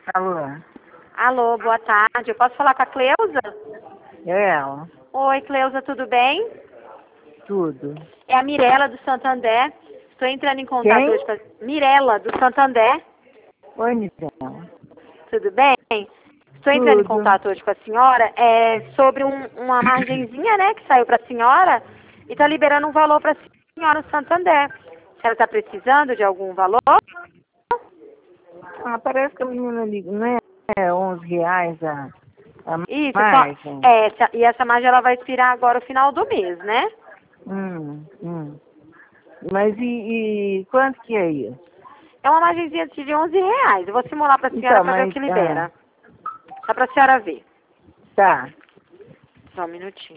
Alô, Alô, boa tarde. Eu posso falar com a Cleusa? é ela, Oi, Cleusa, tudo bem? tudo. É a Mirela do Santander. Estou entrando em contato Quem? hoje com a Mirela do Santander. Oi, Mirella. Tudo bem? Estou entrando em Tudo. contato hoje com a senhora sobre uma margenzinha, né, que saiu para a senhora e está liberando um valor para a senhora no Santander. A senhora está precisando de algum valor? Ah, parece que a menina liga, não é 11 reais a Isso, margem? e essa margem ela vai expirar agora no final do mês, né? Hum. Mas e quanto que é isso? É uma margenzinha de 11 reais. Eu vou simular para a senhora Então, para ver o mas, que libera. Só para a senhora ver. tá. Só um minutinho.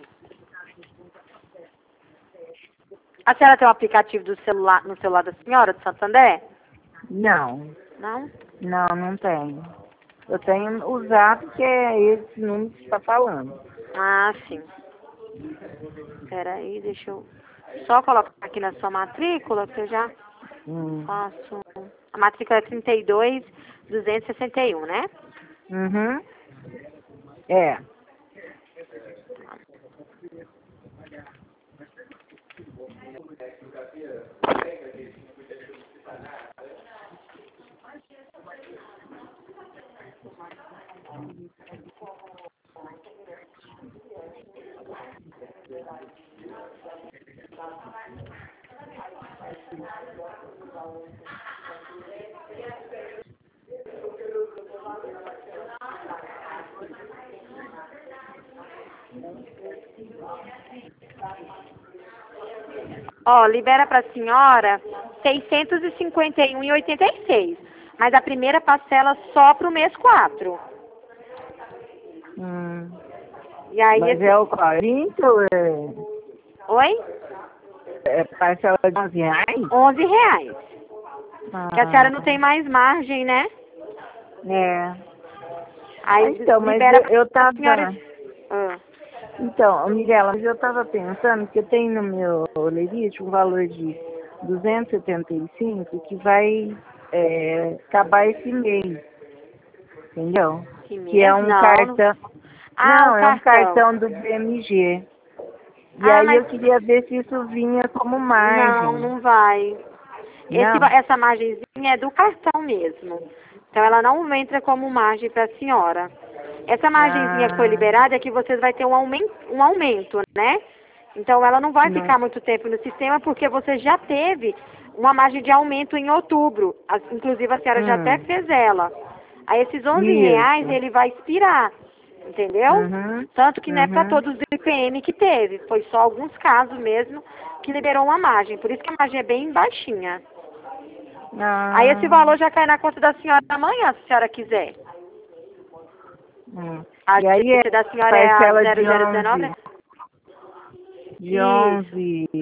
A senhora tem um aplicativo do celular, no celular da senhora, do Santander? Não, Não? não tenho. Eu tenho usado que é esse número que você está falando. Ah, sim. Espera aí, deixa eu só colocar aqui na sua matrícula, que eu já Hum. faço... A matrícula é 32.261, né? Uhum. É. Ó, libera para a senhora 651,86. Mas a primeira parcela só para o mês 4. Hum. E aí, Mas é o 40 ou Oi? é parcela de 11 reais? 11 reais. Que a senhora Ah, não tem mais margem, né? é. Ah, Aí então, mas libera eu pra senhora. tava. Ah, Então, Mirella, mas eu tava pensando que eu tenho no meu lerite um valor de 275 que vai acabar esse mês, entendeu? que Que é mês? um Não, não. cartão. Ah, o Não, é um cartão. cartão do BMG. E Ah, aí mas eu queria ver se isso vinha como não, margem. não vai. Não? Essa margenzinha é do cartão mesmo. Então ela não entra como margem para a senhora. Essa margenzinha que foi Ah, liberada é que vocês vai ter um aumento, né? Então ela não vai não. ficar muito tempo no sistema porque você já teve uma margem de aumento em outubro. Inclusive a senhora já até Hum, fez ela. Aí esses 11 reais isso. ele vai expirar, entendeu? Uhum, Tanto que não é para uhum. todos os IPM que teve, foi só alguns casos mesmo que liberou uma margem. Por isso que a margem é bem baixinha. Aí esse Ah, valor já cai na conta da senhora amanhã, se a senhora quiser. hum. A E aí é agência da senhora é a parcela de 0019, 11 né? de Isso.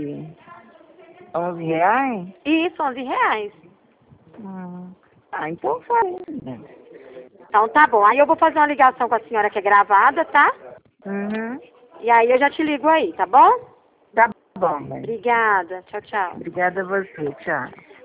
11 reais? Isso, 11 reais. Hum. Ah, então faz. Então tá bom. Aí eu vou fazer uma ligação com a senhora que é gravada, tá? Uhum. E aí eu já te ligo aí, tá bom? Tá bom, mãe. Obrigada. Tchau, tchau. Obrigada a você. Tchau.